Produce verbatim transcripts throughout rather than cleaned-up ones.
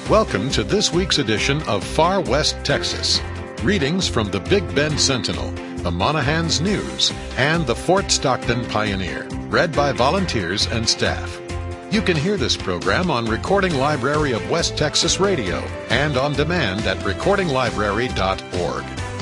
Welcome to this week's edition of Far West Texas. Readings from the Big Bend Sentinel, the Monahans News, and the Fort Stockton Pioneer, read by volunteers and staff. You can hear this program on Recording Library of West Texas Radio and on demand at recording library dot org.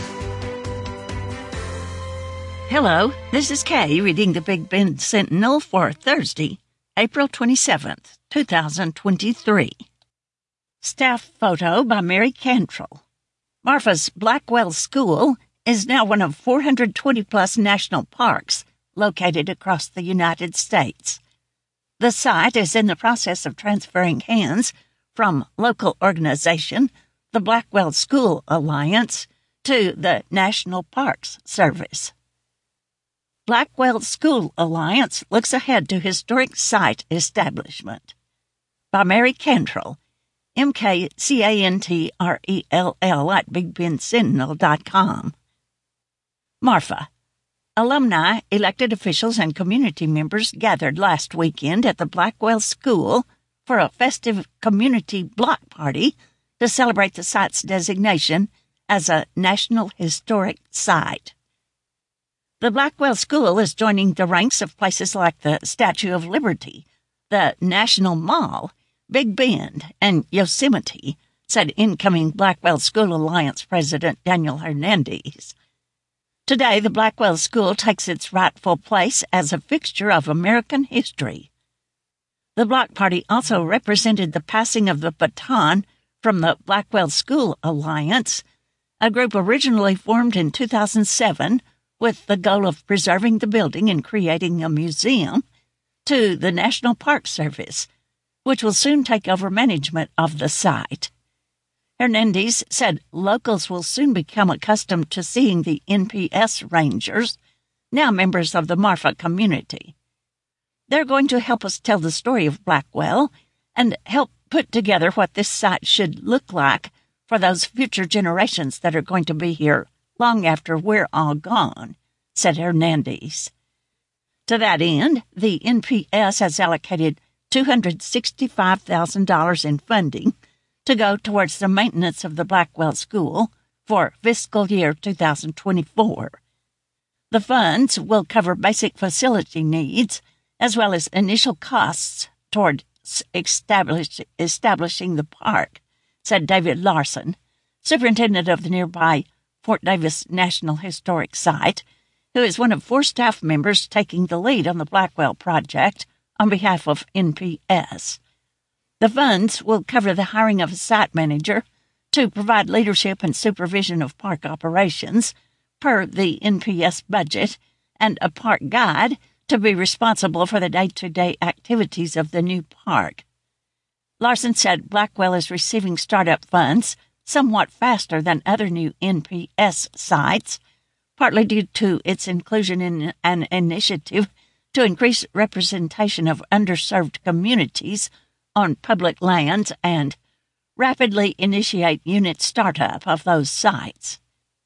Hello, this is Kay reading the Big Bend Sentinel for Thursday, April twenty-seventh, two thousand twenty-three. Staff photo by Mary Cantrell. Marfa's Blackwell School is now one of four hundred twenty plus national parks located across the United States. The site is in the process of transferring hands from local organization, the Blackwell School Alliance, to the National Parks Service. Blackwell School Alliance looks ahead to historic site establishment. By Mary Cantrell, M K C A N T R E L L at big bend sentinel dot com. Marfa. Alumni, elected officials, and community members gathered last weekend at the Blackwell School for a festive community block party to celebrate the site's designation as a National Historic Site. The Blackwell School is joining the ranks of places like the Statue of Liberty, the National Mall, Big Bend, and Yosemite, said incoming Blackwell School Alliance President Daniel Hernandez. Today, the Blackwell School takes its rightful place as a fixture of American history. The block party also represented the passing of the baton from the Blackwell School Alliance, a group originally formed in two thousand seven with the goal of preserving the building and creating a museum, to the National Park Service, which will soon take over management of the site. Hernandez said locals will soon become accustomed to seeing the N P S Rangers, now members of the Marfa community. They're going to help us tell the story of Blackwell and help put together what this site should look like for those future generations that are going to be here long after we're all gone, said Hernandez. To that end, the N P S has allocated two hundred sixty-five thousand dollars in funding to go towards the maintenance of the Blackwell School for fiscal year two thousand twenty-four. The funds will cover basic facility needs as well as initial costs toward establish, establishing the park, said David Larson, superintendent of the nearby Fort Davis National Historic Site, who is one of four staff members taking the lead on the Blackwell project on behalf of N P S. The funds will cover the hiring of a site manager to provide leadership and supervision of park operations per the N P S budget and a park guide to be responsible for the day-to-day activities of the new park. Larson said Blackwell is receiving startup funds somewhat faster than other new N P S sites, partly due to its inclusion in an initiative to increase representation of underserved communities on public lands and rapidly initiate unit startup of those sites.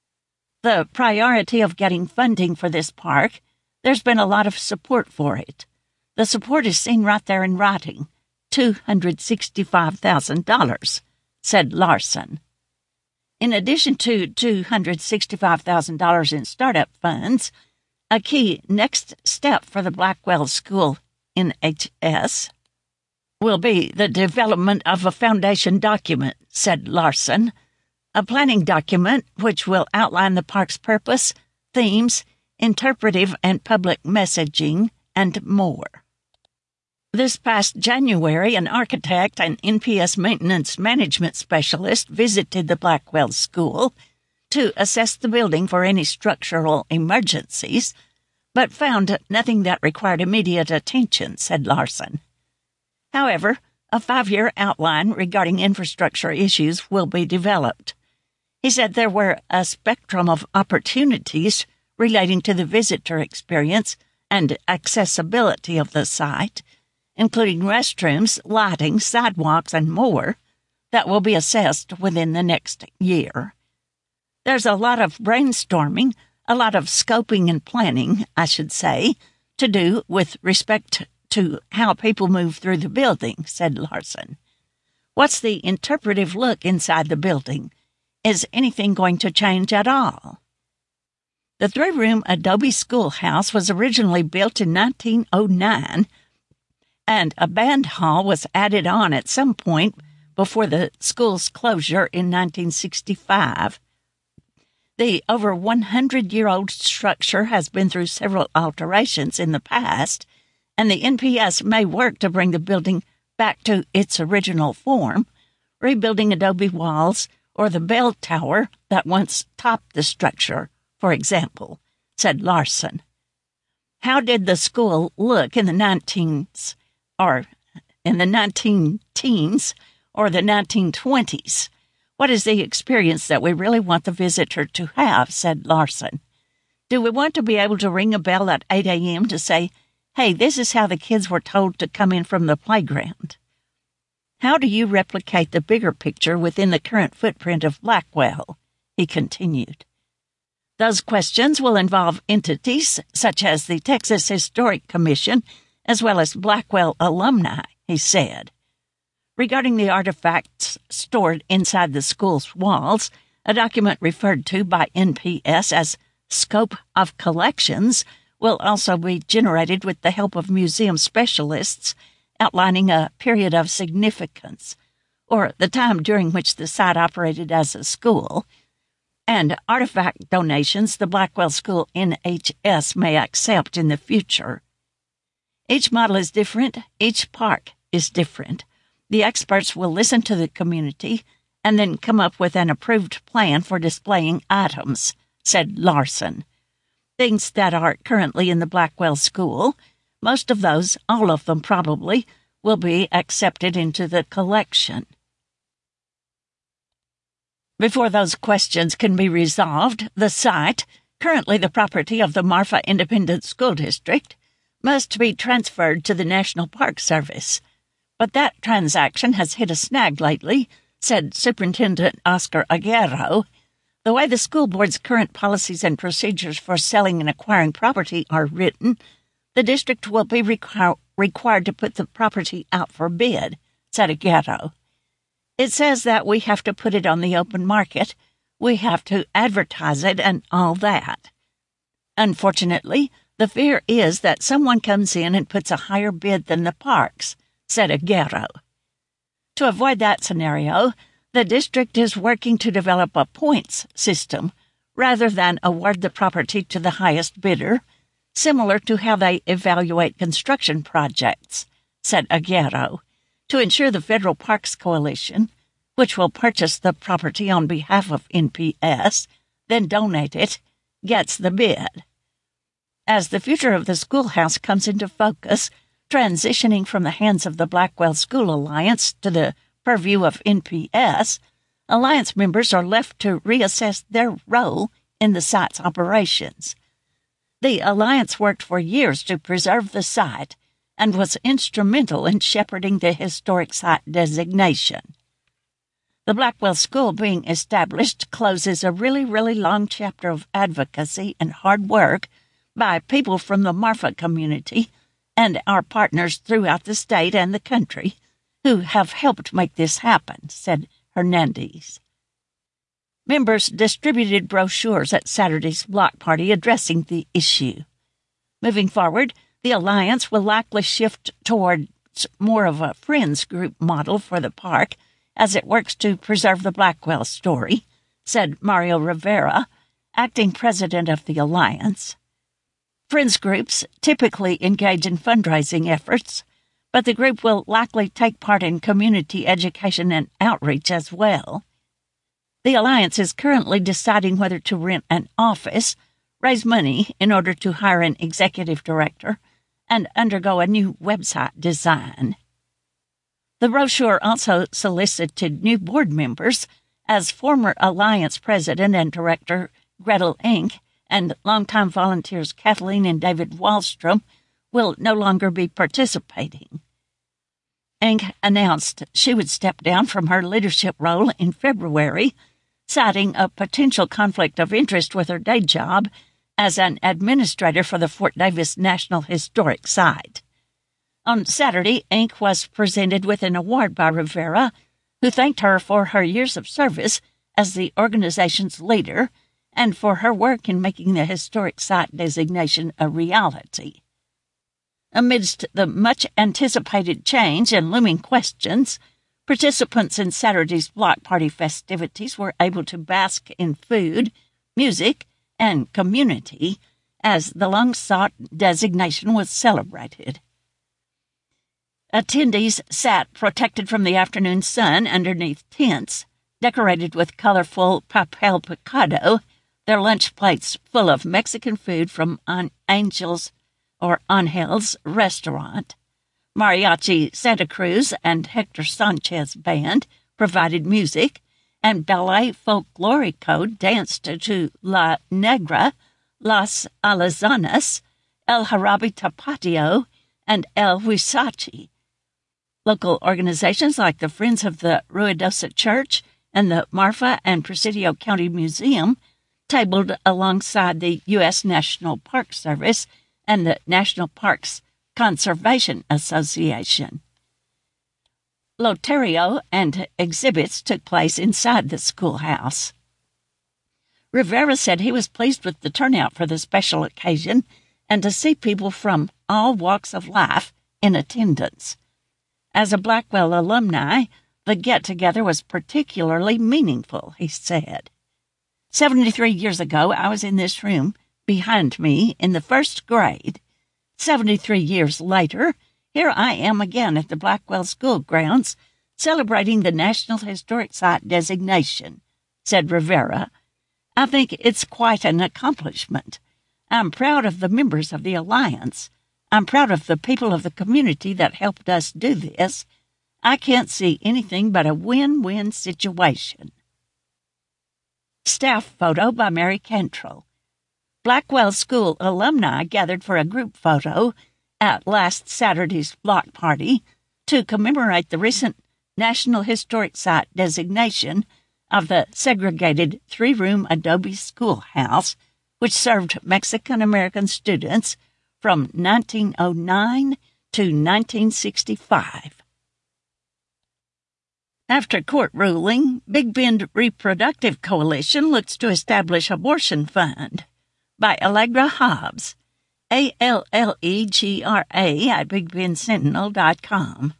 The priority of getting funding for this park, there's been a lot of support for it. The support is seen right there in writing, two hundred sixty-five thousand dollars, said Larson. In addition to two hundred sixty-five thousand dollars in startup funds, a key next step for the Blackwell School N H S will be the development of a foundation document, said Larson, a planning document which will outline the park's purpose, themes, interpretive and public messaging, and more. This past January, an architect and N P S maintenance management specialist visited the Blackwell School to assess the building for any structural emergencies, but found nothing that required immediate attention, said Larson. However, a five-year outline regarding infrastructure issues will be developed. He said there were a spectrum of opportunities relating to the visitor experience and accessibility of the site, including restrooms, lighting, sidewalks, and more, that will be assessed within the next year. There's a lot of brainstorming, a lot of scoping and planning, I should say, to do with respect to how people move through the building, said Larson. What's the interpretive look inside the building? Is anything going to change at all? The three-room adobe schoolhouse was originally built in nineteen oh nine, and a band hall was added on at some point before the school's closure in nineteen sixty-five. The over one hundred year old structure has been through several alterations in the past, and the N P S may work to bring the building back to its original form, rebuilding adobe walls or the bell tower that once topped the structure, for example, said Larson. How did the school look in the nineteens, or in the nineteen teens, or the nineteen twenties? What is the experience that we really want the visitor to have, said Larson. Do we want to be able to ring a bell at eight a.m. to say, hey, this is how the kids were told to come in from the playground? How do you replicate the bigger picture within the current footprint of Blackwell? He continued. Those questions will involve entities such as the Texas Historic Commission, as well as Blackwell alumni, he said. Regarding the artifacts stored inside the school's walls, a document referred to by N P S as Scope of Collections will also be generated with the help of museum specialists, outlining a period of significance, or the time during which the site operated as a school, and artifact donations the Blackwell School N H S may accept in the future. Each model is different, each park is different. The experts will listen to the community and then come up with an approved plan for displaying items, said Larson. Things that are currently in the Blackwell School, most of those, all of them probably, will be accepted into the collection. Before those questions can be resolved, the site, currently the property of the Marfa Independent School District, must be transferred to the National Park Service. But that transaction has hit a snag lately, said Superintendent Oscar Aguero. The way the school board's current policies and procedures for selling and acquiring property are written, the district will be requir- required to put the property out for bid, said Aguero. It says that we have to put it on the open market, we have to advertise it and all that. Unfortunately, the fear is that someone comes in and puts a higher bid than the parks, said Aguero. To avoid that scenario, the district is working to develop a points system rather than award the property to the highest bidder, similar to how they evaluate construction projects, said Aguero, to ensure the Federal Parks Coalition, which will purchase the property on behalf of N P S, then donate it, gets the bid. As the future of the schoolhouse comes into focus, transitioning from the hands of the Blackwell School Alliance to the purview of N P S, Alliance members are left to reassess their role in the site's operations. The Alliance worked for years to preserve the site and was instrumental in shepherding the historic site designation. The Blackwell School being established closes a really, really long chapter of advocacy and hard work by people from the Marfa community and our partners throughout the state and the country who have helped make this happen, said Hernandez. Members distributed brochures at Saturday's block party addressing the issue. Moving forward, the Alliance will likely shift towards more of a friends group model for the park as it works to preserve the Blackwell story, said Mario Rivera, acting president of the Alliance. Friends groups typically engage in fundraising efforts, but the group will likely take part in community education and outreach as well. The Alliance is currently deciding whether to rent an office, raise money in order to hire an executive director, and undergo a new website design. The brochure also solicited new board members, as former Alliance president and director Gretel Enck and longtime volunteers Kathleen and David Wallstrom will no longer be participating. Enck announced she would step down from her leadership role in February, citing a potential conflict of interest with her day job as an administrator for the Fort Davis National Historic Site. On Saturday, Enck was presented with an award by Rivera, who thanked her for her years of service as the organization's leader and for her work in making the historic site designation a reality. Amidst the much-anticipated change and looming questions, participants in Saturday's block party festivities were able to bask in food, music, and community as the long-sought designation was celebrated. Attendees sat protected from the afternoon sun underneath tents, decorated with colorful papel picado, their lunch plates full of Mexican food from Angel's or Angel's restaurant. Mariachi Santa Cruz and Hector Sanchez Band provided music, and Ballet Folklorico danced to La Negra, Las Alazanas, El Jarabe Tapatio, and El Huizache. Local organizations like the Friends of the Ruidosa Church and the Marfa and Presidio County Museum tabled alongside the U S National Park Service and the National Parks Conservation Association. Loterio and exhibits took place inside the schoolhouse. Rivera said he was pleased with the turnout for the special occasion and to see people from all walks of life in attendance. As a Blackwell alumni, the get-together was particularly meaningful, he said. Seventy-three years ago, I was in this room behind me in the first grade. Seventy-three years later, here I am again at the Blackwell School grounds celebrating the National Historic Site designation, said Rivera. I think it's quite an accomplishment. I'm proud of the members of the Alliance. I'm proud of the people of the community that helped us do this. I can't see anything but a win-win situation. Staff photo by Mary Cantrell. Blackwell School alumni gathered for a group photo at last Saturday's block party to commemorate the recent National Historic Site designation of the segregated three-room adobe schoolhouse, which served Mexican-American students from nineteen oh nine to nineteen sixty-five. After court ruling, Big Bend Reproductive Coalition looks to establish abortion fund. By Allegra Hobbs, A L L E G R A at big bend sentinel dot com.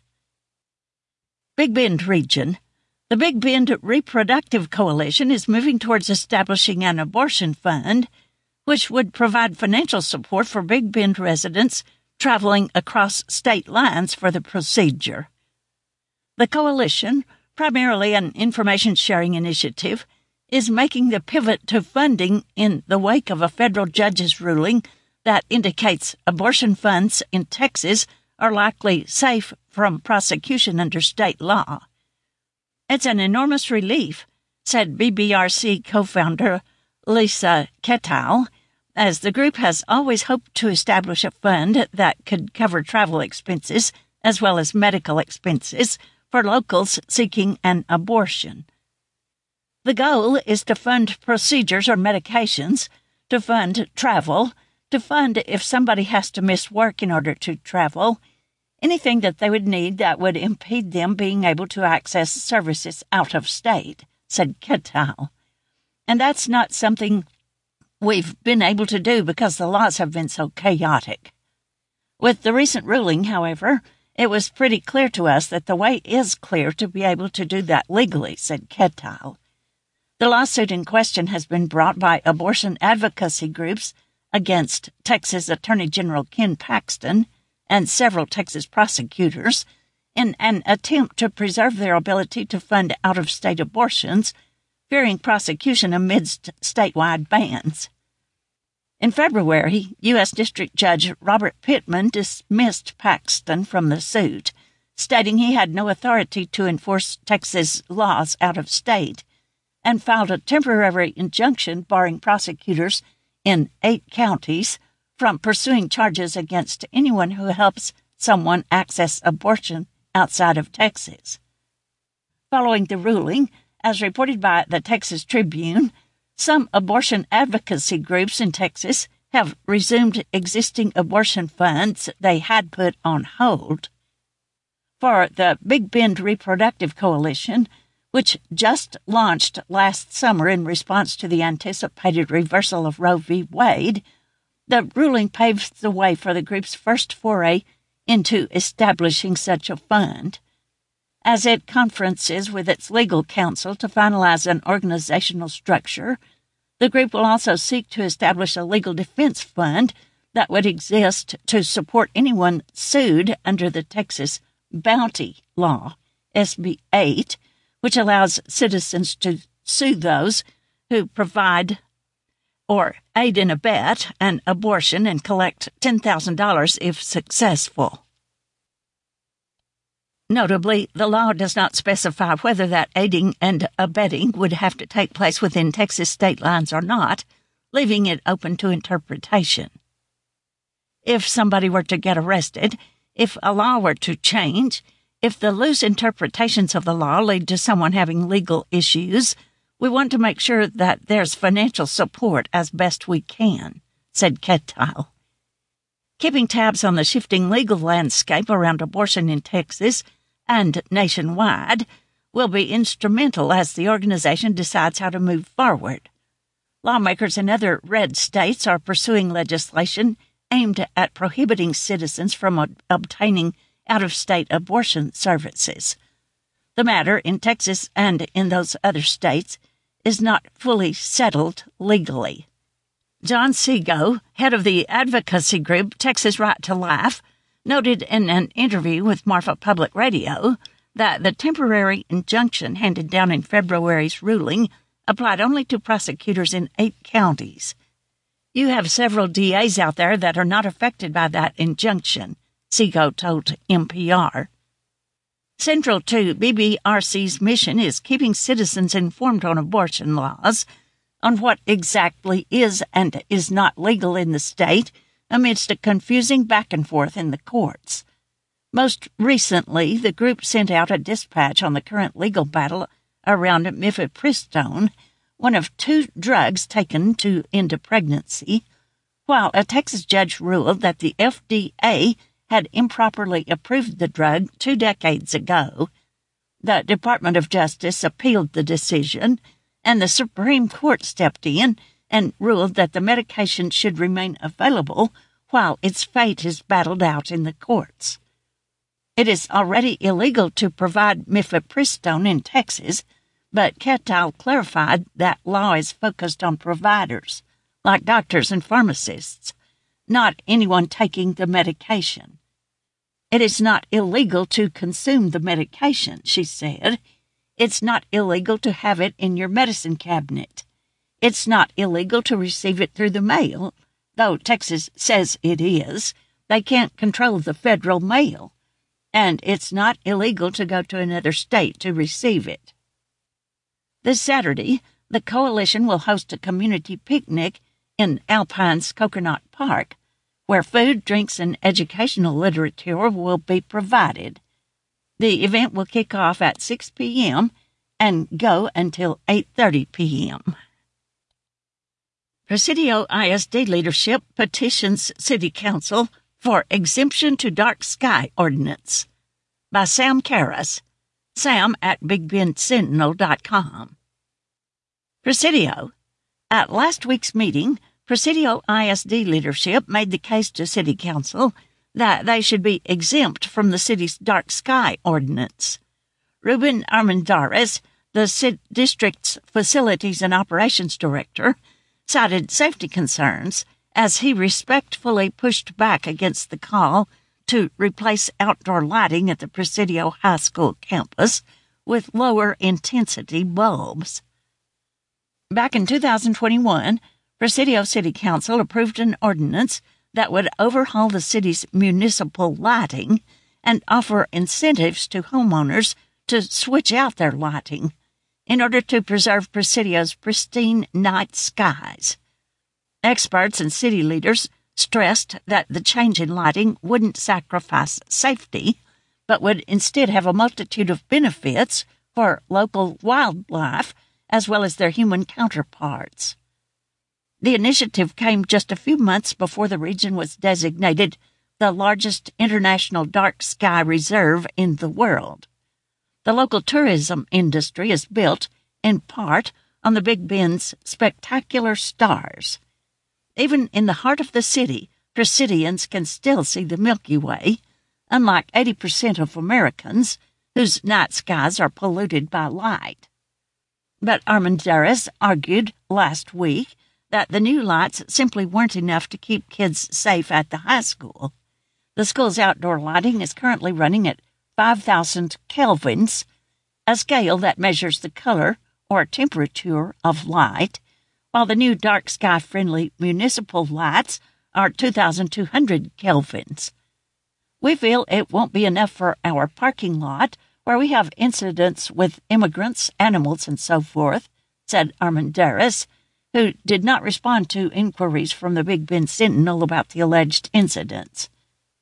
Big Bend Region. The Big Bend Reproductive Coalition is moving towards establishing an abortion fund, which would provide financial support for Big Bend residents traveling across state lines for the procedure. The coalition, primarily an information-sharing initiative, is making the pivot to funding in the wake of a federal judge's ruling that indicates abortion funds in Texas are likely safe from prosecution under state law. It's an enormous relief, said B B R C co-founder Lisa Kettal, as the group has always hoped to establish a fund that could cover travel expenses as well as medical expenses for locals seeking an abortion. The goal is to fund procedures or medications, to fund travel, to fund if somebody has to miss work in order to travel, anything that they would need that would impede them being able to access services out of state, said Kettal. And that's not something we've been able to do because the laws have been so chaotic. With the recent ruling, however, it was pretty clear to us that the way is clear to be able to do that legally, said Kettal. The lawsuit in question has been brought by abortion advocacy groups against Texas Attorney General Ken Paxton and several Texas prosecutors in an attempt to preserve their ability to fund out-of-state abortions, fearing prosecution amidst statewide bans. In February, U S District Judge Robert Pittman dismissed Paxton from the suit, stating he had no authority to enforce Texas laws out of state, and filed a temporary injunction barring prosecutors in eight counties from pursuing charges against anyone who helps someone access abortion outside of Texas. Following the ruling, as reported by the Texas Tribune, some abortion advocacy groups in Texas have resumed existing abortion funds they had put on hold. for the Big Bend Reproductive Coalition, which just launched last summer in response to the anticipated reversal of Roe v. Wade, the ruling paves the way for the group's first foray into establishing such a fund. As it conferences with its legal counsel to finalize an organizational structure, the group will also seek to establish a legal defense fund that would exist to support anyone sued under the Texas Bounty Law, S B eight, which allows citizens to sue those who provide or aid and abet an abortion and collect ten thousand dollars if successful. Notably, the law does not specify whether that aiding and abetting would have to take place within Texas state lines or not, leaving it open to interpretation. If somebody were to get arrested, if a law were to change, if the loose interpretations of the law lead to someone having legal issues, we want to make sure that there's financial support as best we can, said Ketile. Keeping tabs on the shifting legal landscape around abortion in Texas and nationwide will be instrumental as the organization decides how to move forward. Lawmakers in other red states are pursuing legislation aimed at prohibiting citizens from ob- obtaining out-of-state abortion services. The matter in Texas and in those other states is not fully settled legally. John Seago, head of the advocacy group Texas Right to Life, noted in an interview with Marfa Public Radio that the temporary injunction handed down in February's ruling applied only to prosecutors in eight counties. You have several D As out there that are not affected by that injunction, Seago told N P R. Central to B B R C's mission is keeping citizens informed on abortion laws, on what exactly is and is not legal in the state, amidst a confusing back and forth in the courts. Most recently, the group sent out a dispatch on the current legal battle around mifepristone, one of two drugs taken to end a pregnancy, while a Texas judge ruled that the F D A had improperly approved the drug two decades ago. The Department of Justice appealed the decision, and the Supreme Court stepped in and ruled that the medication should remain available while its fate is battled out in the courts. It is already illegal to provide mifepristone in Texas, but Ketile clarified that law is focused on providers, like doctors and pharmacists, not anyone taking the medication. It is not illegal to consume the medication, she said. It's not illegal to have it in your medicine cabinet. It's not illegal to receive it through the mail, though Texas says it is. They can't control the federal mail. And it's not illegal to go to another state to receive it. This Saturday, the coalition will host a community picnic in Alpine's Coconut Park, where food, drinks, and educational literature will be provided. The event will kick off at six p.m. and go until eight thirty p.m. Presidio I S D leadership petitions City Council for exemption to dark sky ordinance. By Sam Karras, Sam at big bend sentinel dot com. Presidio. At last week's meeting, Presidio I S D leadership made the case to City Council that they should be exempt from the city's dark sky ordinance. Ruben Armendariz, the C- district's Facilities and Operations Director, cited safety concerns as he respectfully pushed back against the call to replace outdoor lighting at the Presidio High School campus with lower-intensity bulbs. Back in two thousand twenty-one, Presidio City Council approved an ordinance that would overhaul the city's municipal lighting and offer incentives to homeowners to switch out their lighting in order to preserve Presidio's pristine night skies. Experts and city leaders stressed that the change in lighting wouldn't sacrifice safety, but would instead have a multitude of benefits for local wildlife as well as their human counterparts. The initiative came just a few months before the region was designated the largest international dark sky reserve in the world. The local tourism industry is built, in part, on the Big Bend's spectacular stars. Even in the heart of the city, Presidians can still see the Milky Way, unlike eighty percent of Americans, whose night skies are polluted by light. But Armendariz argued last week that the new lights simply weren't enough to keep kids safe at the high school. The school's outdoor lighting is currently running at five thousand kelvins, a scale that measures the color or temperature of light, while the new dark sky-friendly municipal lights are two thousand two hundred kelvins. We feel it won't be enough for our parking lot, where we have incidents with immigrants, animals, and so forth, said Armendariz, who did not respond to inquiries from the Big Bend Sentinel about the alleged incidents.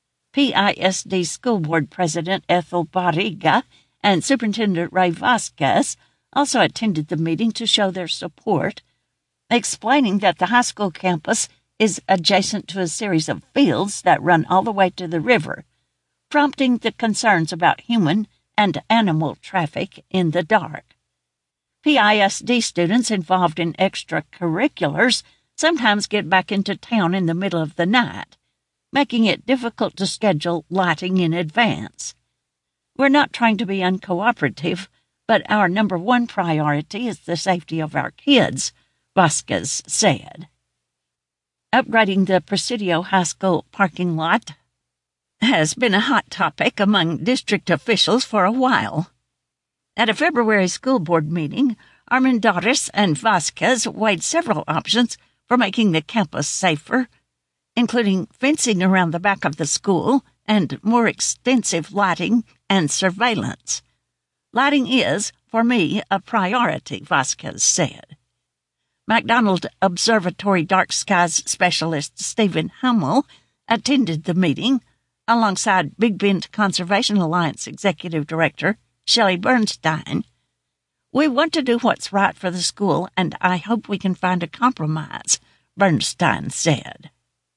P I S D School Board President Ethel Barriga and Superintendent Ray Vasquez also attended the meeting to show their support, explaining that the high school campus is adjacent to a series of fields that run all the way to the river, prompting the concerns about human and animal traffic in the dark. P I S D students involved in extracurriculars sometimes get back into town in the middle of the night, making it difficult to schedule lighting in advance. We're not trying to be uncooperative, but our number one priority is the safety of our kids, Vasquez said. Upgrading the Presidio High School parking lot has been a hot topic among district officials for a while. At a February school board meeting, Armendariz and Vasquez weighed several options for making the campus safer, including fencing around the back of the school and more extensive lighting and surveillance. Lighting is, for me, a priority, Vasquez said. McDonald Observatory Dark Skies specialist Stephen Hummel attended the meeting, alongside Big Bend Conservation Alliance Executive Director Shelley Bernstein. We want to do what's right for the school, and I hope we can find a compromise, Bernstein said.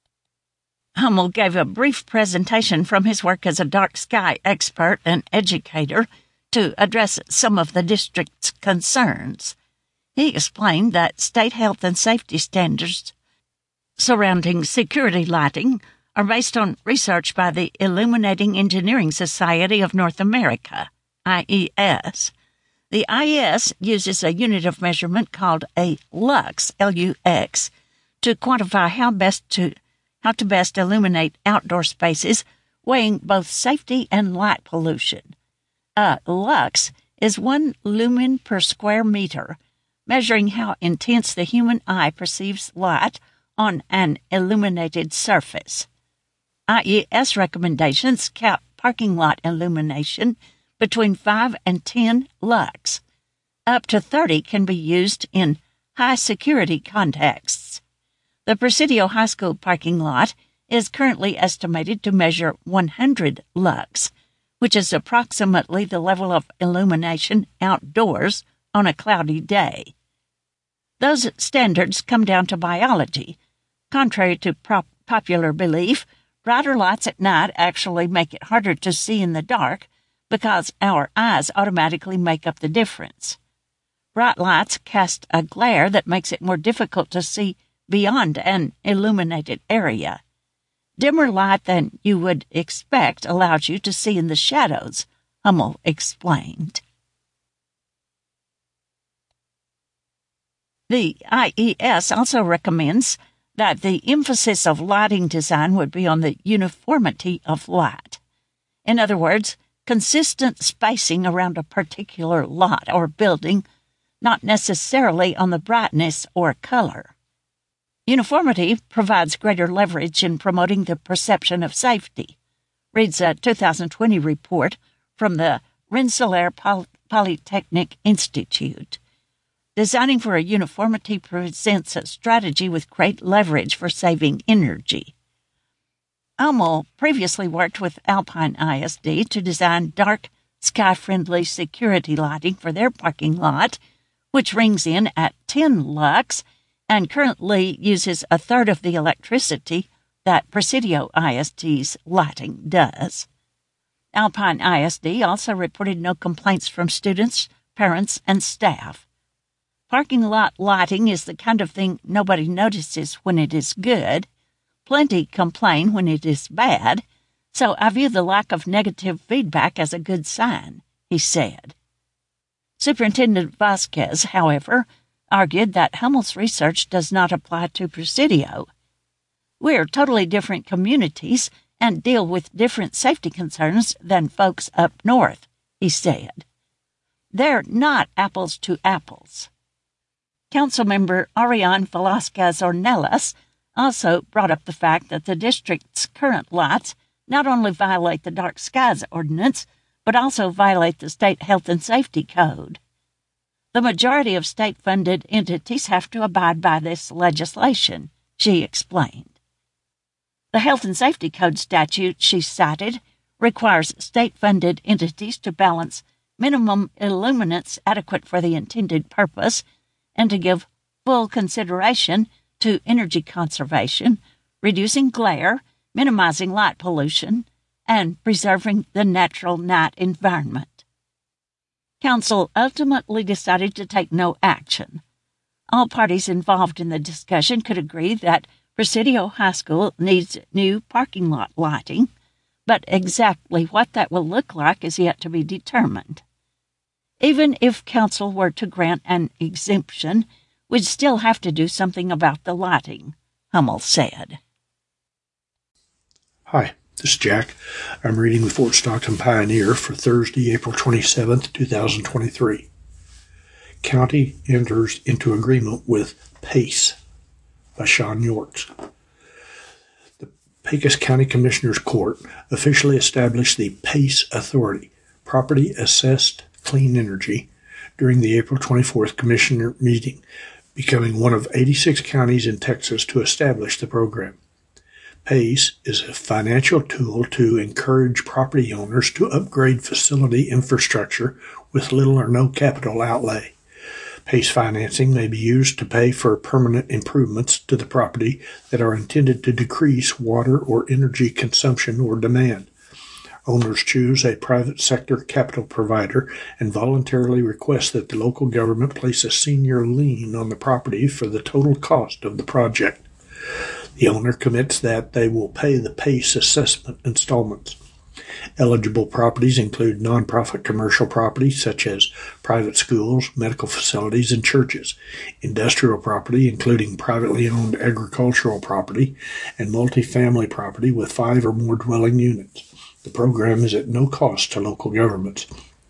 Hummel gave a brief presentation from his work as a dark sky expert and educator to address some of the district's concerns. He explained that state health and safety standards surrounding security lighting are based on research by the Illuminating Engineering Society of North America, I E S. The I E S uses a unit of measurement called a lux, L U X, to quantify how best to how to best illuminate outdoor spaces, weighing both safety and light pollution. A lux is one lumen per square meter, measuring how intense the human eye perceives light on an illuminated surface. I E S recommendations cap parking lot illumination between five and ten lux. Up to thirty can be used in high-security contexts. The Presidio High School parking lot is currently estimated to measure one hundred lux, which is approximately the level of illumination outdoors on a cloudy day. Those standards come down to biology. Contrary to prop- popular belief, brighter lights at night actually make it harder to see in the dark because our eyes automatically make up the difference. Bright lights cast a glare that makes it more difficult to see beyond an illuminated area. Dimmer light than you would expect allows you to see in the shadows, Hummel explained. The I E S also recommends that the emphasis of lighting design would be on the uniformity of light. In other words, consistent spacing around a particular lot or building, not necessarily on the brightness or color. Uniformity provides greater leverage in promoting the perception of safety, reads a two thousand twenty report from the Rensselaer Poly- Polytechnic Institute. Designing for a uniformity presents a strategy with great leverage for saving energy. Hummel previously worked with Alpine I S D to design dark, sky-friendly security lighting for their parking lot, which rings in at ten lux and currently uses a third of the electricity that Presidio I S D's lighting does. Alpine I S D also reported no complaints from students, parents, and staff. Parking lot lighting is the kind of thing nobody notices when it is good. Plenty complain when it is bad, so I view the lack of negative feedback as a good sign, he said. Superintendent Vasquez, however, argued that Hummel's research does not apply to Presidio. We're totally different communities and deal with different safety concerns than folks up north, he said. They're not apples to apples. Councilmember Ariane Velasquez-Ornelas also brought up the fact that the district's current lights not only violate the Dark Skies Ordinance, but also violate the state health and safety code. The majority of state-funded entities have to abide by this legislation, she explained. The Health and Safety Code statute she cited requires state-funded entities to balance minimum illuminance adequate for the intended purpose and to give full consideration to energy conservation, reducing glare, minimizing light pollution, and preserving the natural night environment. Council ultimately decided to take no action. All parties involved in the discussion could agree that Presidio High School needs new parking lot lighting, but exactly what that will look like is yet to be determined. Even if Council were to grant an exemption, we'd still have to do something about the lighting, Hummel said. Hi, this is Jack. I'm reading the Fort Stockton Pioneer for Thursday, April twenty-seventh, two thousand twenty-three. County enters into agreement with PACE by Sean Yorks. The Pecos County Commissioners Court officially established the PACE Authority, Property Assessed Clean Energy, during the April twenty-fourth Commissioner meeting, becoming one of eighty-six counties in Texas to establish the program. PACE is a financial tool to encourage property owners to upgrade facility infrastructure with little or no capital outlay. PACE financing may be used to pay for permanent improvements to the property that are intended to decrease water or energy consumption or demand. Owners choose a private sector capital provider and voluntarily request that the local government place a senior lien on the property for the total cost of the project. The owner commits that they will pay the PACE assessment installments. Eligible properties include nonprofit commercial properties such as private schools, medical facilities, and churches, industrial property including privately owned agricultural property, and multifamily property with five or more dwelling units. The program is at no cost to local governments.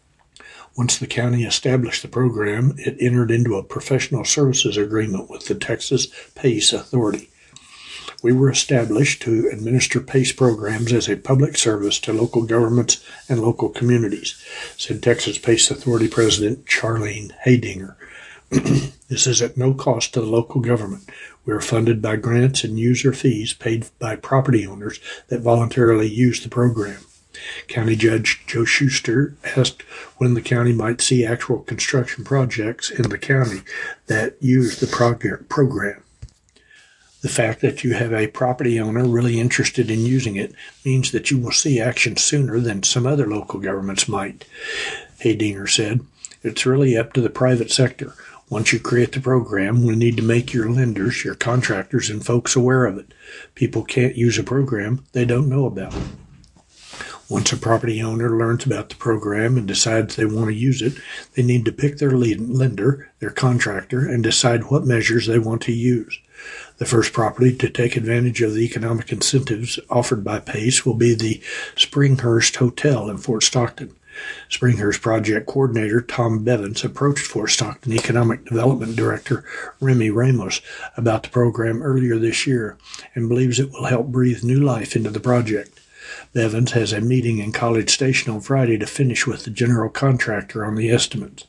Once the county established the program, it entered into a professional services agreement with the Texas PACE Authority. We were established to administer PACE programs as a public service to local governments and local communities, said Texas PACE Authority President Charlene Haydinger. This is at no cost to the local government. We are funded by grants and user fees paid by property owners that voluntarily use the program. County Judge Joe Schuster asked when the county might see actual construction projects in the county that use the prog- program. The fact that you have a property owner really interested in using it means that you will see action sooner than some other local governments might, Haydinger said. It's really up to the private sector. Once you create the program, we need to make your lenders, your contractors, and folks aware of it. People can't use a program they don't know about. Once a property owner learns about the program and decides they want to use it, they need to pick their lender, their contractor, and decide what measures they want to use. The first property to take advantage of the economic incentives offered by PACE will be the Springhurst Hotel in Fort Stockton. Springhurst project coordinator Tom Bevins approached Fort Stockton Economic Development Director Remy Ramos about the program earlier this year and believes it will help breathe new life into the project. Bevins has a meeting in College Station on Friday to finish with the general contractor on the estimates.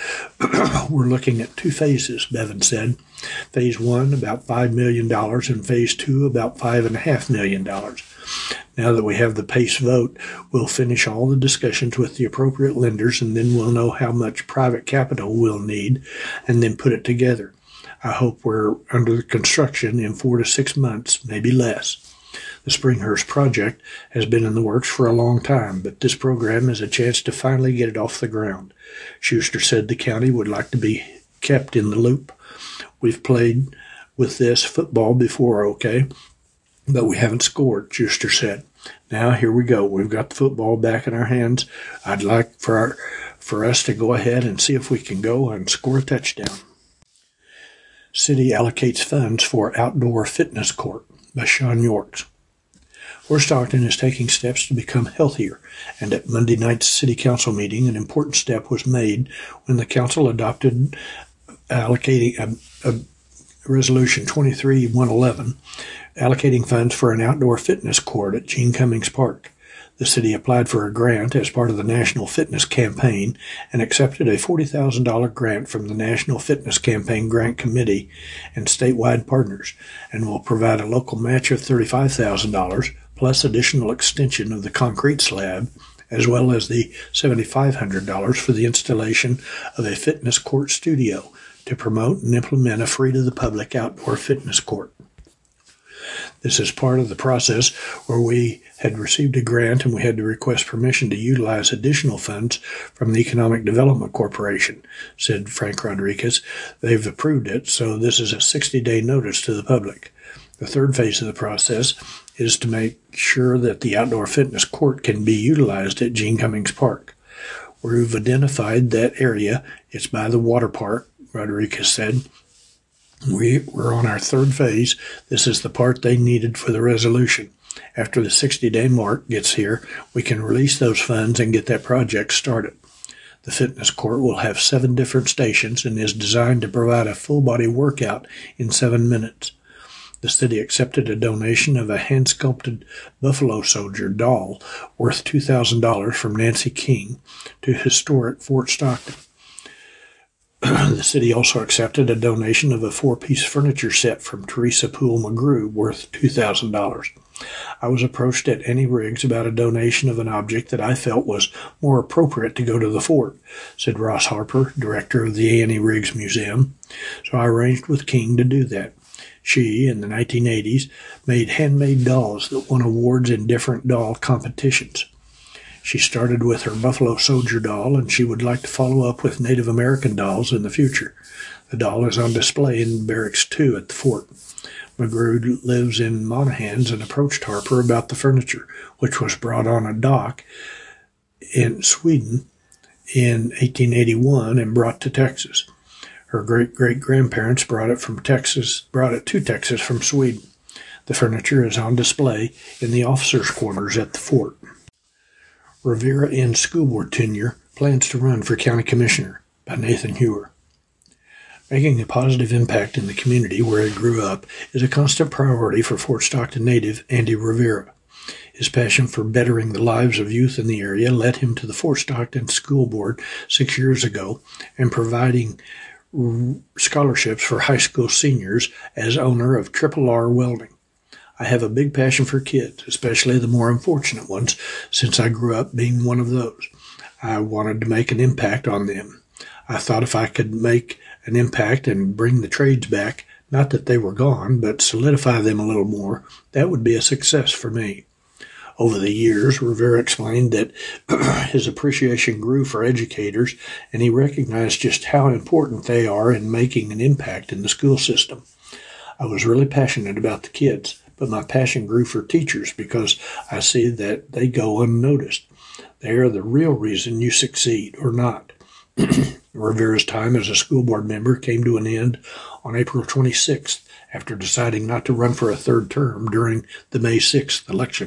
We're looking at two phases, Bevins said. Phase one, about five million dollars, and phase two, about five point five million dollars. Now that we have the PACE vote, we'll finish all the discussions with the appropriate lenders, and then we'll know how much private capital we'll need, and then put it together. I hope we're under construction in four to six months, maybe less. The Springhurst project has been in the works for a long time, but this program is a chance to finally get it off the ground. Schuster said the county would like to be kept in the loop. We've played with this football before, okay, but we haven't scored, Schuster said. Now here we go. We've got the football back in our hands. I'd like for our, for us to go ahead and see if we can go and score a touchdown. City allocates funds for outdoor fitness court by Sean Yorks. Fort Stockton is taking steps to become healthier, and at Monday night's City Council meeting, an important step was made when the Council adopted allocating a, a Resolution twenty-three one eleven, allocating funds for an outdoor fitness court at Gene Cummings Park. The city applied for a grant as part of the National Fitness Campaign and accepted a forty thousand dollars grant from the National Fitness Campaign Grant Committee and statewide partners, and will provide a local match of thirty-five thousand dollars plus additional extension of the concrete slab, as well as the seven thousand five hundred dollars for the installation of a fitness court studio to promote and implement a free-to-the-public outdoor fitness court. This is part of the process where we had received a grant and we had to request permission to utilize additional funds from the Economic Development Corporation, said Frank Rodriguez. They've approved it, so this is a sixty-day notice to the public. The third phase of the process is to make sure that the outdoor fitness court can be utilized at Gene Cummings Park. We've identified that area. It's by the water park, Rodriguez said. We, we're on our third phase. This is the part they needed for the resolution. After the sixty-day mark gets here, we can release those funds and get that project started. The fitness court will have seven different stations and is designed to provide a full-body workout in seven minutes. The city accepted a donation of a hand-sculpted Buffalo Soldier doll worth two thousand dollars from Nancy King to historic Fort Stockton. The city also accepted a donation of a four-piece furniture set from Teresa Poole McGrew worth two thousand dollars. I was approached at Annie Riggs about a donation of an object that I felt was more appropriate to go to the fort, said Ross Harper, director of the Annie Riggs Museum. So I arranged with King to do that. She, in the nineteen eighties, made handmade dolls that won awards in different doll competitions. She started with her Buffalo Soldier doll, and she would like to follow up with Native American dolls in the future. The doll is on display in Barracks two at the fort. McGrew lives in Monahans and approached Harper about the furniture, which was brought on a dock in Sweden in eighteen eighty-one and brought to Texas. Her great-great-grandparents brought it from Texas, brought it to Texas from Sweden. The furniture is on display in the officers' quarters at the fort. Rivera ends school board tenure, plans to run for county commissioner by Nathan Hewer. Making a positive impact in the community where he grew up is a constant priority for Fort Stockton native Andy Rivera. His passion for bettering the lives of youth in the area led him to the Fort Stockton School Board six years ago and providing scholarships for high school seniors as owner of Triple R Welding. I have a big passion for kids, especially the more unfortunate ones, since I grew up being one of those. I wanted to make an impact on them. I thought if I could make an impact and bring the trades back, not that they were gone, but solidify them a little more, that would be a success for me. Over the years, Rivera explained that his appreciation grew for educators, and he recognized just how important they are in making an impact in the school system. I was really passionate about the kids, but my passion grew for teachers because I see that they go unnoticed. They are the real reason you succeed or not. Rivera's time as a school board member came to an end on April twenty-sixth after deciding not to run for a third term during the May sixth election.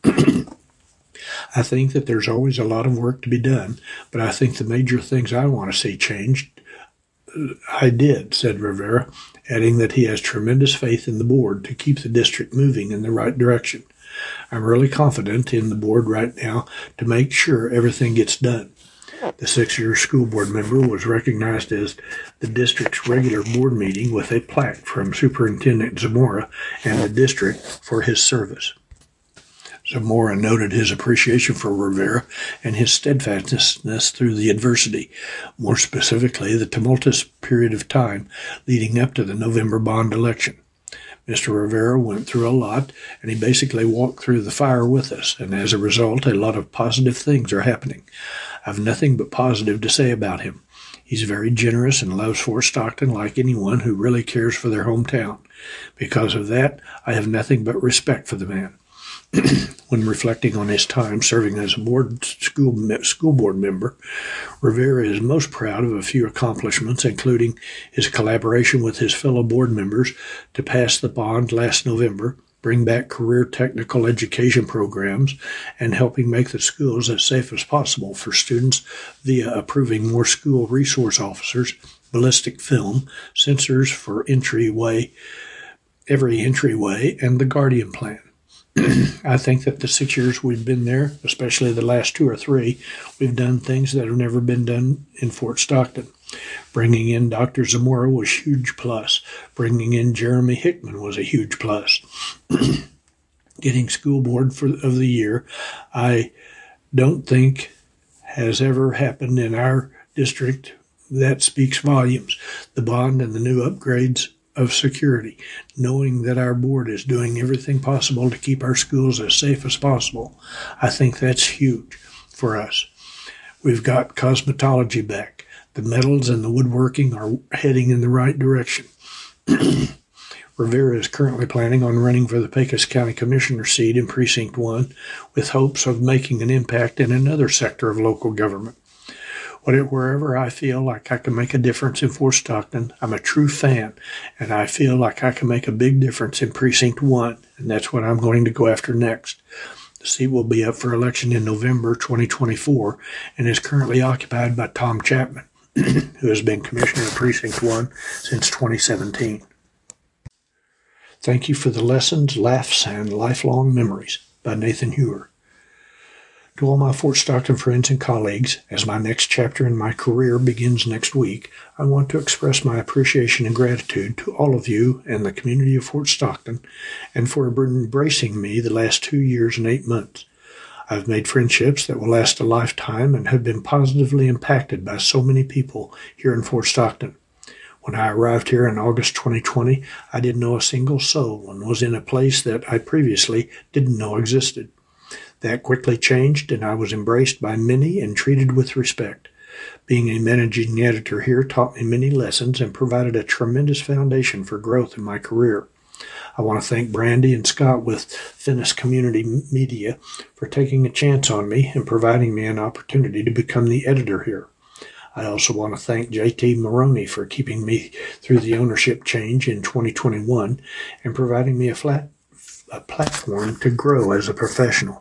I think that there's always a lot of work to be done, but I think the major things I want to see changed, I did, said Rivera, adding that he has tremendous faith in the board to keep the district moving in the right direction. I'm really confident in the board right now to make sure everything gets done. The six-year school board member was recognized as the district's regular board meeting with a plaque from Superintendent Zamora and the district for his service. Zamora noted his appreciation for Rivera and his steadfastness through the adversity, more specifically the tumultuous period of time leading up to the November bond election. Mister Rivera went through a lot, and he basically walked through the fire with us, and as a result, a lot of positive things are happening. I have nothing but positive to say about him. He's very generous and loves Fort Stockton like anyone who really cares for their hometown. Because of that, I have nothing but respect for the man. When reflecting on his time serving as a board school, school board member, Rivera is most proud of a few accomplishments, including his collaboration with his fellow board members to pass the bond last November, bring back career technical education programs, and helping make the schools as safe as possible for students via approving more school resource officers, ballistic film, sensors for entryway, every entryway, and the Guardian Plan. I think that the six years we've been there, especially the last two or three, we've done things that have never been done in Fort Stockton. Bringing in Doctor Zamora was a huge plus. Bringing in Jeremy Hickman was a huge plus. Getting school board for, of the year, I don't think has ever happened in our district. That speaks volumes. The bond and the new upgrades of security, knowing that our board is doing everything possible to keep our schools as safe as possible. I think that's huge for us. We've got cosmetology back. The metals and the woodworking are heading in the right direction. Rivera is currently planning on running for the Pecos County Commissioner seat in Precinct one with hopes of making an impact in another sector of local government. Wherever I feel like I can make a difference in Fort Stockton, I'm a true fan, and I feel like I can make a big difference in Precinct one, and that's what I'm going to go after next. The seat will be up for election in November twenty twenty-four and is currently occupied by Tom Chapman, who has been Commissioner of Precinct one since twenty seventeen. Thank you for the lessons, laughs, and lifelong memories by Nathan Hewer. To all my Fort Stockton friends and colleagues, as my next chapter in my career begins next week, I want to express my appreciation and gratitude to all of you and the community of Fort Stockton, and for embracing me the last two years and eight months. I've made friendships that will last a lifetime and have been positively impacted by so many people here in Fort Stockton. When I arrived here in August twenty twenty, I didn't know a single soul and was in a place that I previously didn't know existed. That quickly changed, and I was embraced by many and treated with respect. Being a managing editor here taught me many lessons and provided a tremendous foundation for growth in my career. I want to thank Brandy and Scott with Finnis Community Media for taking a chance on me and providing me an opportunity to become the editor here. I also want to thank J T Maroney for keeping me through the ownership change in twenty twenty-one and providing me a flat a platform to grow as a professional.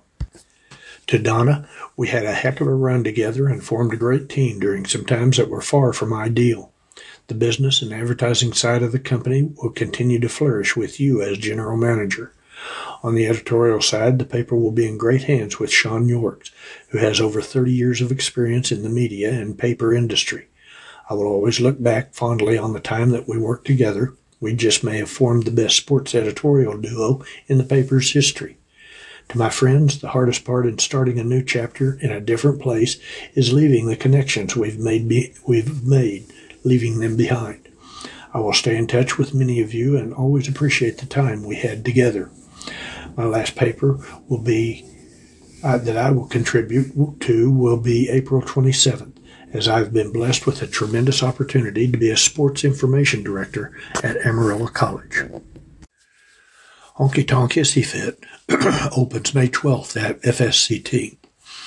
To Donna, we had a heck of a run together and formed a great team during some times that were far from ideal. The business and advertising side of the company will continue to flourish with you as general manager. On the editorial side, the paper will be in great hands with Sean Yorks, who has over thirty years of experience in the media and paper industry. I will always look back fondly on the time that we worked together. We just may have formed the best sports editorial duo in the paper's history. To my friends, the hardest part in starting a new chapter in a different place is leaving the connections we've made, be, we've made, leaving them behind. I will stay in touch with many of you and always appreciate the time we had together. My last paper will be uh, that I will contribute to will be April twenty-seventh, as I've been blessed with a tremendous opportunity to be a sports information director at Amarillo College. Honky Tonk Hissy Fit opens May twelfth at F S C T.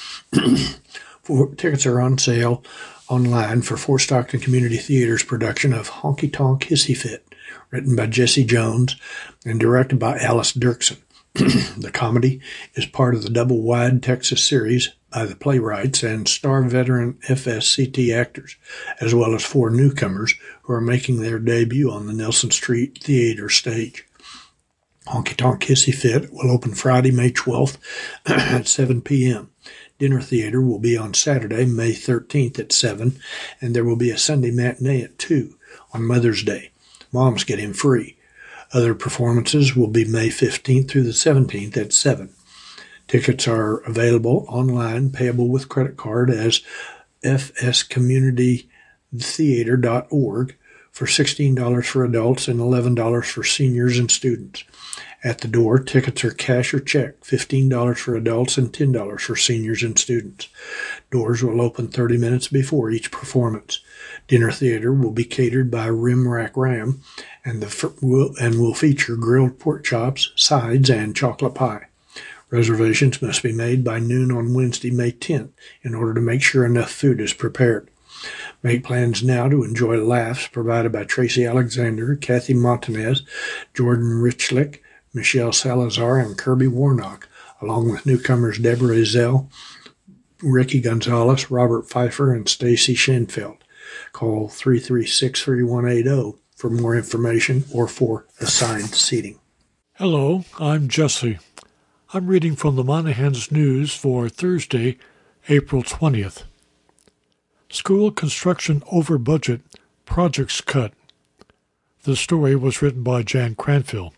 For, tickets are on sale online for Fort Stockton Community Theater's production of Honky Tonk Hissy Fit, written by Jesse Jones and directed by Alice Dirksen. The comedy is part of the Double Wide Texas series by the playwrights and star veteran F S C T actors, as well as four newcomers who are making their debut on the Nelson Street Theater stage. Honky Tonk Hissy Fit will open Friday, May twelfth at seven p.m. Dinner theater will be on Saturday, May thirteenth at seven, and there will be a Sunday matinee at two on Mother's Day. Moms get in free. Other performances will be May fifteenth through the seventeenth at seven. Tickets are available online, payable with credit card as f s community theater dot org for sixteen dollars for adults and eleven dollars for seniors and students. At the door, tickets are cash or check, fifteen dollars for adults and ten dollars for seniors and students. Doors will open thirty minutes before each performance. Dinner theater will be catered by Rim Rack Ram and, the, will, and will feature grilled pork chops, sides, and chocolate pie. Reservations must be made by noon on Wednesday, May tenth, in order to make sure enough food is prepared. Make plans now to enjoy laughs provided by Tracy Alexander, Kathy Montanez, Jordan Richlick, Michelle Salazar, and Kirby Warnock, along with newcomers Deborah Ezell, Ricky Gonzalez, Robert Pfeiffer, and Stacy Schenfeld. Call three three six, three one eight zero for more information or for assigned seating. Hello, I'm Jesse. I'm reading from the Monahans News for Thursday, April twentieth. School construction over budget, projects cut. The story was written by Jan Cranfield.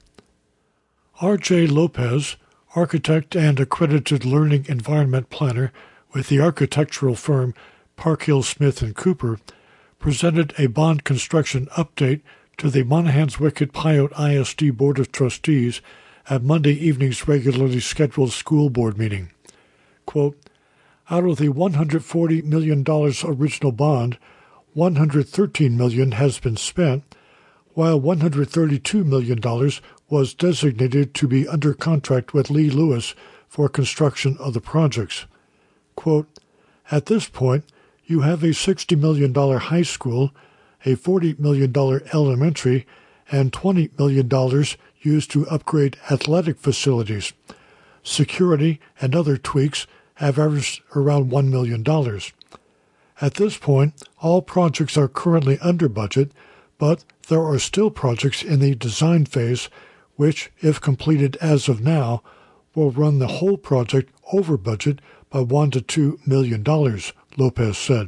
R J Lopez, architect and accredited learning environment planner with the architectural firm Parkhill Smith and Cooper, presented a bond construction update to the Monahans Wicked Pyote I S D Board of Trustees at Monday evening's regularly scheduled school board meeting. Quote, out of the one hundred forty million dollars original bond, one hundred thirteen million dollars has been spent, while one hundred thirty-two million dollars was designated to be under contract with Lee Lewis for construction of the projects. Quote, at this point, you have a sixty million dollars high school, a forty million dollars elementary, and twenty million dollars used to upgrade athletic facilities. Security and other tweaks have averaged around one million dollars. At this point, all projects are currently under budget, but there are still projects in the design phase which, if completed as of now, will run the whole project over budget by one to two million dollars, Lopez said.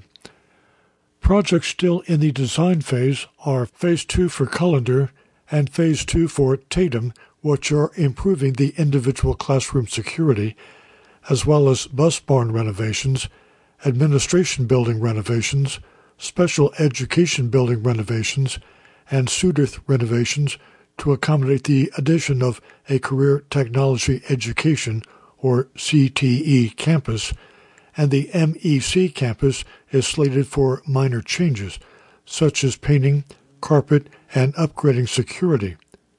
Projects still in the design phase are Phase two for Cullender and Phase two for Tatum, which are improving the individual classroom security, as well as bus barn renovations, administration building renovations, special education building renovations, and Sudurth renovations to accommodate the addition of a Career Technology Education, or C T E, campus, and the M E C campus is slated for minor changes, such as painting, carpet, and upgrading security.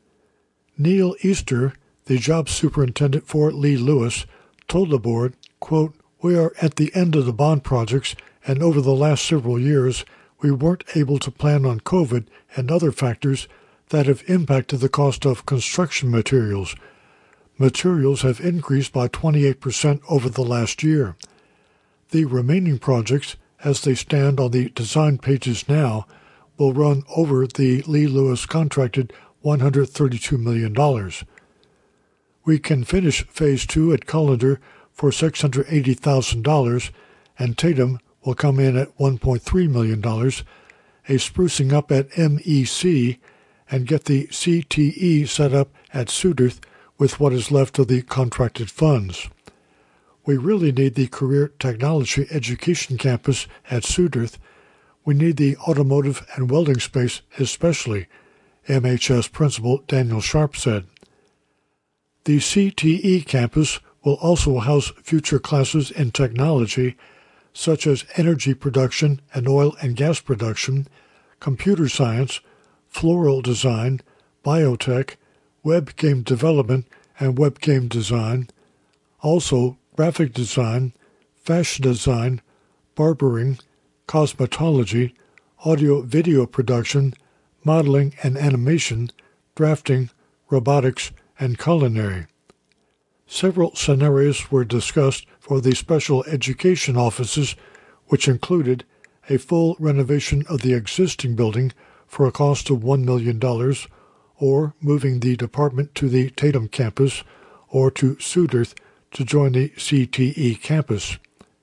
Neil Easter, the job superintendent for Lee Lewis, told the board, quote, we are at the end of the bond projects, and over the last several years, we weren't able to plan on COVID and other factors that have impacted the cost of construction materials. Materials have increased by twenty-eight percent over the last year. The remaining projects, as they stand on the design pages now, will run over the Lee Lewis contracted one hundred thirty-two million dollars. We can finish Phase two at Cullender for six hundred eighty thousand dollars, and Tatum will come in at one point three million dollars, a sprucing up at M E C, and get the C T E set up at Sudurth with what is left of the contracted funds. We really need the Career Technology Education campus at Sudurth. We need the automotive and welding space especially, M H S Principal Daniel Sharp said. The C T E campus will also house future classes in technology, such as energy production and oil and gas production, computer science, floral design, biotech, web game development and web game design, also graphic design, fashion design, barbering, cosmetology, audio-video production, modeling and animation, drafting, robotics, and culinary. Several scenarios were discussed for the special education offices, which included a full renovation of the existing building for a cost of one million dollars, or moving the department to the Tatum campus or to Sudurth to join the C T E campus.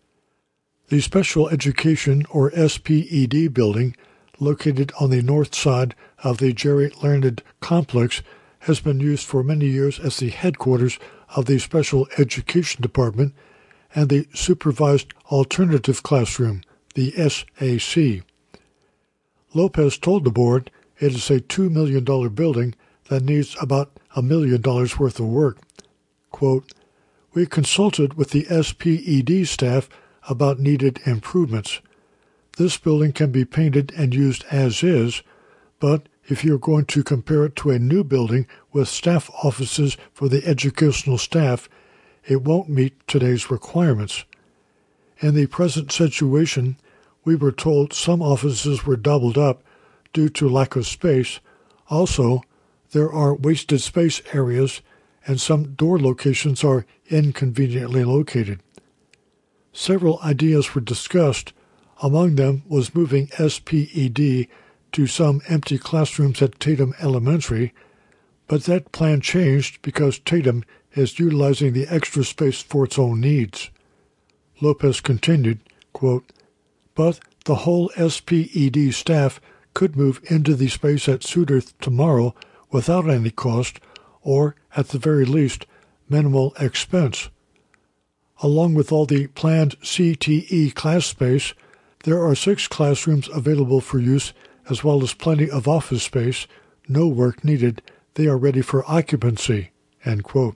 The Special Education, or S P E D building, located on the north side of the Jerry Learned complex, has been used for many years as the headquarters of the Special Education Department and the Supervised Alternative Classroom, the S A C. Lopez told the board it is a two million dollars building that needs about a million dollars worth of work. Quote, "We consulted with the S P E D staff about needed improvements. This building can be painted and used as is, but if you're going to compare it to a new building with staff offices for the educational staff, it won't meet today's requirements. In the present situation, we were told some offices were doubled up due to lack of space. Also, there are wasted space areas, and some door locations are inconveniently located. Several ideas were discussed. Among them was moving S P E D to some empty classrooms at Tatum Elementary, but that plan changed because Tatum is utilizing the extra space for its own needs." Lopez continued, quote, "But the whole S P E D staff could move into the space at Sudurth tomorrow without any cost, or, at the very least, minimal expense. Along with all the planned C T E class space, there are six classrooms available for use, as well as plenty of office space. No work needed. They are ready for occupancy." End quote.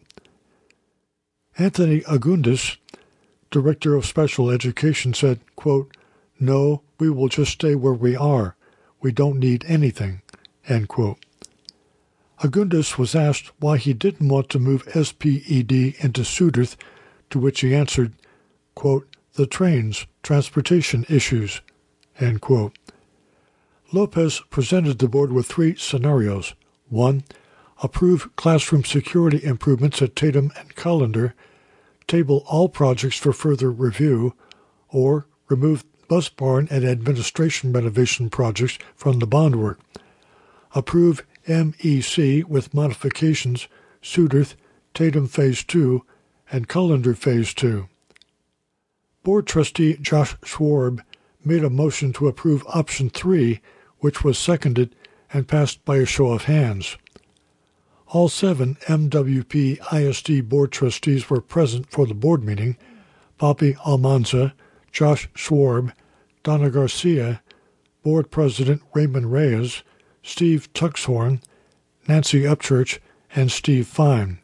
Anthony Agundis, Director of Special Education, said, quote, "No, we will just stay where we are. We don't need anything." End quote. Agundis was asked why he didn't want to move S P E D into Sudurth, to which he answered, quote, "The trains, transportation issues." End quote. Lopez presented the board with three scenarios. One, approve classroom security improvements at Tatum and Collender, table all projects for further review, or remove bus barn and administration renovation projects from the bond work. Approve M E C with modifications, Sudurth, Tatum Phase two, and Collender Phase two. Board Trustee Josh Schwarb made a motion to approve Option three, which was seconded and passed by a show of hands. All seven M W P I S D board trustees were present for the board meeting: Bobby Almanza, Josh Schwarb, Donna Garcia, Board President Raymond Reyes, Steve Tuxhorn, Nancy Upchurch, and Steve Fine.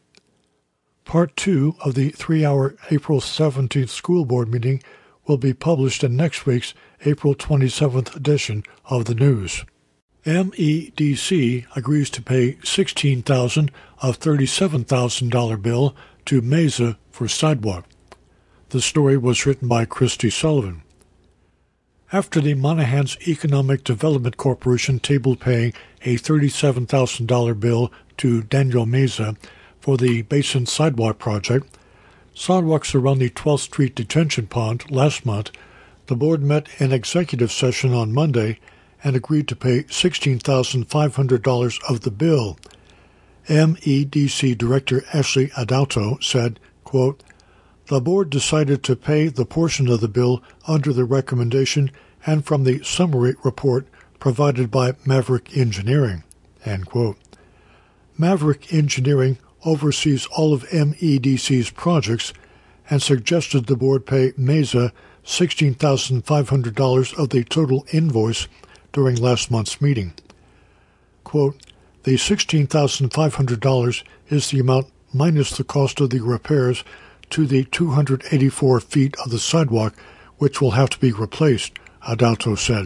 Part two of the three-hour April seventeenth school board meeting will be published in next week's April twenty-seventh edition of the News. M E D C agrees to pay sixteen thousand dollars of thirty-seven thousand dollars bill to Mesa for sidewalk. The story was written by Christy Sullivan. After the Monahans Economic Development Corporation tabled paying a thirty-seven thousand dollars bill to Daniel Mesa for the Basin Sidewalk project, sidewalks around the twelfth Street Detention Pond last month, the board met in executive session on Monday and agreed to pay sixteen thousand five hundred dollars of the bill. M E D C Director Ashley Adalto said, quote, "The board decided to pay the portion of the bill under the recommendation and from the summary report provided by Maverick Engineering." End quote. Maverick Engineering oversees all of M E D C's projects and suggested the board pay Mesa sixteen thousand five hundred dollars of the total invoice during last month's meeting. Quote, "The sixteen thousand five hundred dollars is the amount minus the cost of the repairs to the two hundred eighty-four feet of the sidewalk, which will have to be replaced," Adalto said.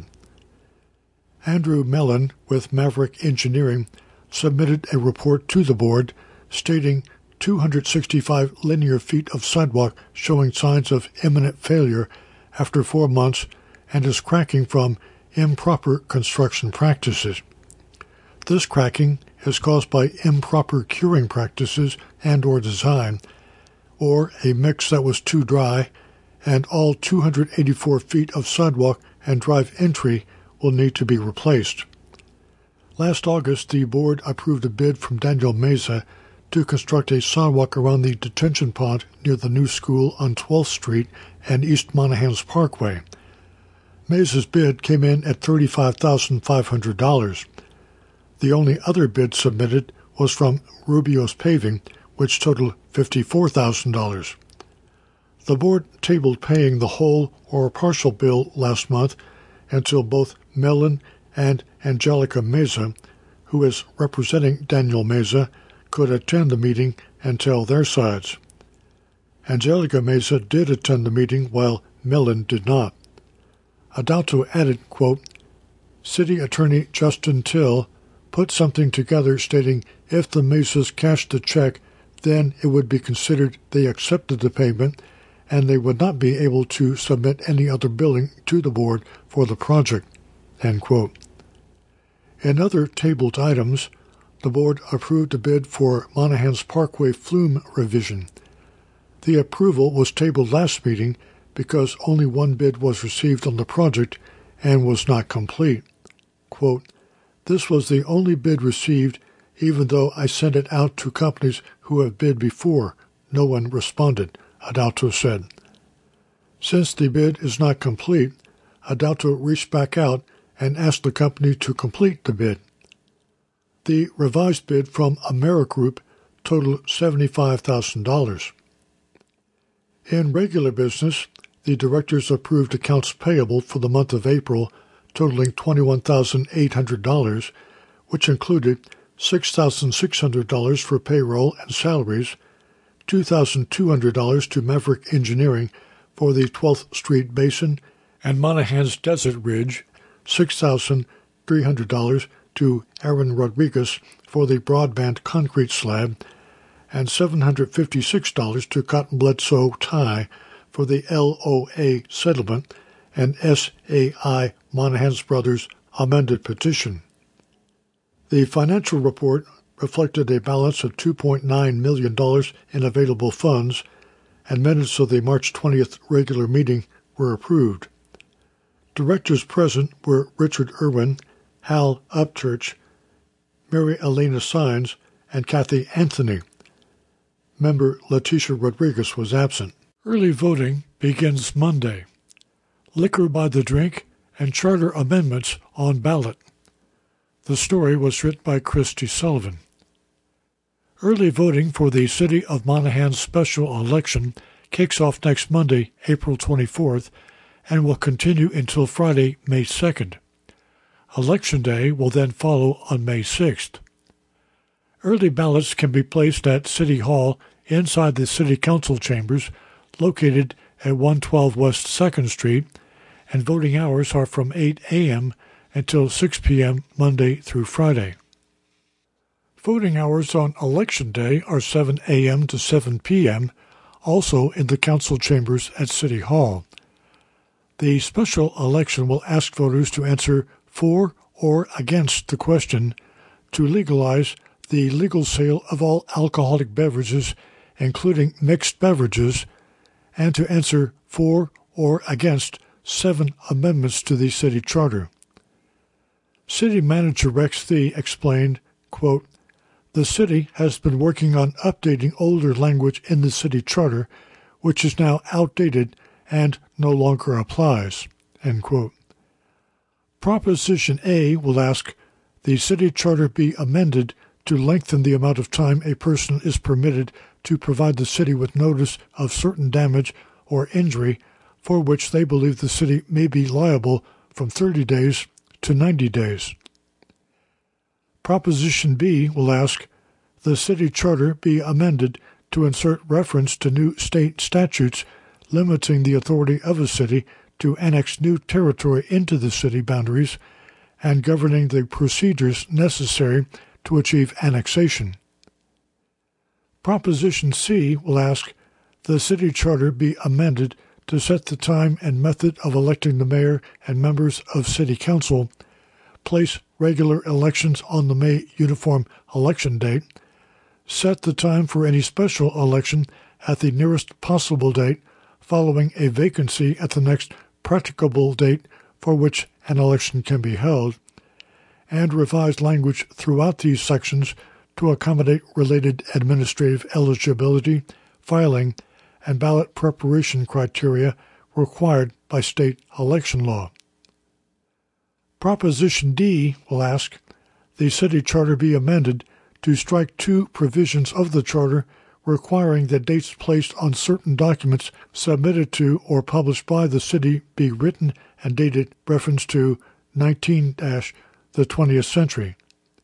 Andrew Mellon with Maverick Engineering submitted a report to the board stating two hundred sixty-five linear feet of sidewalk showing signs of imminent failure after four months and is cracking from improper construction practices. This cracking is caused by improper curing practices and or design, or a mix that was too dry, and all two hundred eighty-four feet of sidewalk and drive entry will need to be replaced. Last August, the board approved a bid from Daniel Mesa to construct a sidewalk around the detention pond near the new school on twelfth Street and East Monahans Parkway. Mesa's bid came in at thirty-five thousand five hundred dollars. The only other bid submitted was from Rubio's Paving, which totaled fifty-four thousand dollars. The board tabled paying the whole or partial bill last month until both Mellon and Angelica Meza, who is representing Daniel Meza, could attend the meeting and tell their sides. Angelica Meza did attend the meeting while Millen did not. Adalto added, quote, City Attorney Justin Till put something together stating if the Mezas cashed the check, then it would be considered they accepted the payment and they would not be able to submit any other billing to the board for the project, end quote. In other tabled items, the board approved a bid for Monahans Parkway flume revision. The approval was tabled last meeting because only one bid was received on the project and was not complete. Quote, This was the only bid received, even though I sent it out to companies who have bid before. No one responded, Adalto said. Since the bid is not complete, Adalto reached back out and asked the company to complete the bid. The revised bid from Amerigroup totaled seventy-five thousand dollars. In regular business, the directors approved accounts payable for the month of April totaling twenty-one thousand eight hundred dollars, which included six thousand six hundred dollars for payroll and salaries, two thousand two hundred dollars to Maverick Engineering for the twelfth Street Basin, and Monahans Desert Ridge, six thousand three hundred dollars to Aaron Rodriguez for the broadband concrete slab, and seven hundred fifty-six dollars to Cotton Bledsoe Tie for the L O A settlement and S A I Monahans Brothers amended petition. The financial report reflected a balance of two point nine million dollars in available funds, and minutes of the March twentieth regular meeting were approved. Directors present were Richard Irwin, Hal Upchurch, Mary Elena Sines, and Kathy Anthony. Member Leticia Rodriguez was absent. Early voting begins Monday. Liquor by the drink and charter amendments on ballot. The story was written by Christy Sullivan. Early voting for the City of Monahans special election kicks off next Monday, April twenty-fourth, and will continue until Friday, May second. Election Day will then follow on May sixth. Early ballots can be placed at City Hall inside the City Council chambers located at one twelve West second Street, and voting hours are from eight a.m. until six p.m. Monday through Friday. Voting hours on Election Day are seven a.m. to seven p.m., also in the council chambers at City Hall. The special election will ask voters to answer for or against the question to legalize the legal sale of all alcoholic beverages, including mixed beverages, and to answer for or against seven amendments to the city charter. City Manager Rex Thee explained, quote, The city has been working on updating older language in the city charter, which is now outdated and no longer applies, end quote. Proposition A will ask the city charter be amended to lengthen the amount of time a person is permitted to provide the city with notice of certain damage or injury for which they believe the city may be liable from thirty days to ninety days. Proposition B will ask the city charter be amended to insert reference to new state statutes limiting the authority of a city to annex new territory into the city boundaries and governing the procedures necessary to achieve annexation. Proposition C will ask the city charter be amended to set the time and method of electing the mayor and members of city council, place regular elections on the May uniform election date, set the time for any special election at the nearest possible date following a vacancy at the next practicable date for which an election can be held, and revise language throughout these sections to accommodate related administrative eligibility, filing, and ballot preparation criteria required by state election law. Proposition D will ask the city charter be amended to strike two provisions of the charter requiring that dates placed on certain documents submitted to or published by the city be written and dated reference to nineteen the twentieth century.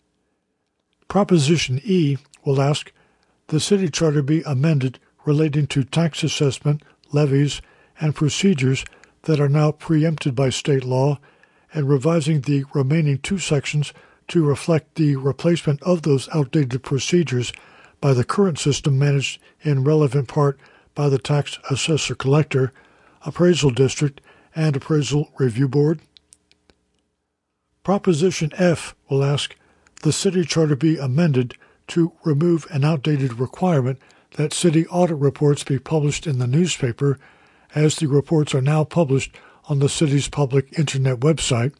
Proposition E will ask the city charter be amended relating to tax assessment, levies, and procedures that are now preempted by state law, and revising the remaining two sections to reflect the replacement of those outdated procedures by the current system managed in relevant part by the tax assessor-collector, appraisal district, and appraisal review board. Proposition F will ask the city charter be amended to remove an outdated requirement that city audit reports be published in the newspaper, as the reports are now published on the city's public internet website.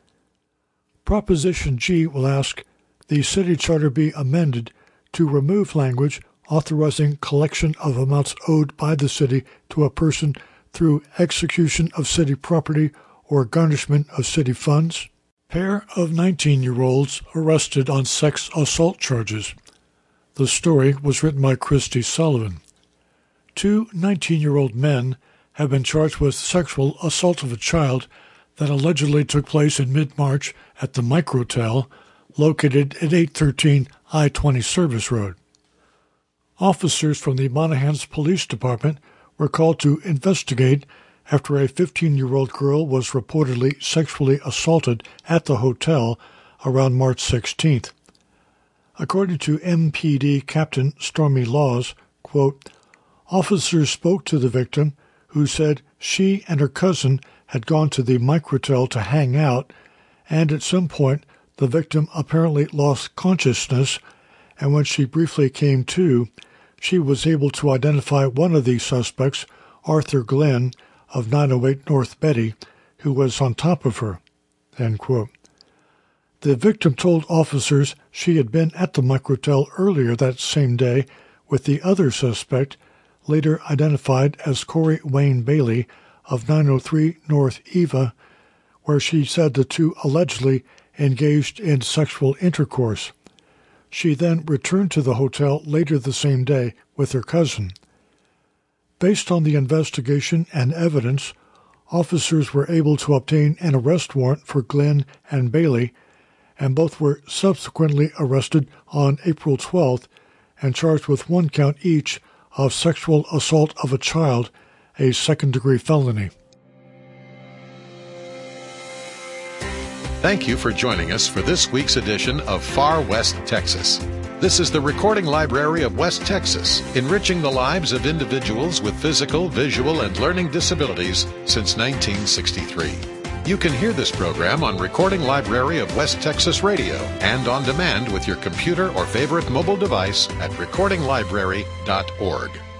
Proposition G will ask the city charter be amended to remove language authorizing collection of amounts owed by the city to a person through execution of city property or garnishment of city funds. Pair of nineteen-year-olds arrested on sex assault charges. The story was written by Christy Sullivan. Two nineteen-year-old men have been charged with sexual assault of a child that allegedly took place in mid-March at the Microtel, located at eight thirteen I twenty Service Road. Officers from the Monahans Police Department were called to investigate after a fifteen-year-old girl was reportedly sexually assaulted at the hotel around March sixteenth. According to M P D Captain Stormy Laws, quote, officers spoke to the victim, who said she and her cousin had gone to the Microtel to hang out, and at some point the victim apparently lost consciousness, and when she briefly came to, she was able to identify one of the suspects, Arthur Glenn, of nine oh eight North Betty, who was on top of her. End quote. The victim told officers she had been at the Microtel earlier that same day with the other suspect, later identified as Corey Wayne Bailey of nine oh three North Eva, where she said the two allegedly engaged in sexual intercourse. She then returned to the hotel later the same day with her cousin. Based on the investigation and evidence, officers were able to obtain an arrest warrant for Glenn and Bailey, and both were subsequently arrested on April twelfth and charged with one count each of sexual assault of a child, a second-degree felony. Thank you for joining us for this week's edition of Far West Texas. This is the Recording Library of West Texas, enriching the lives of individuals with physical, visual, and learning disabilities since nineteen sixty-three. You can hear this program on Recording Library of West Texas Radio and on demand with your computer or favorite mobile device at recording library dot org.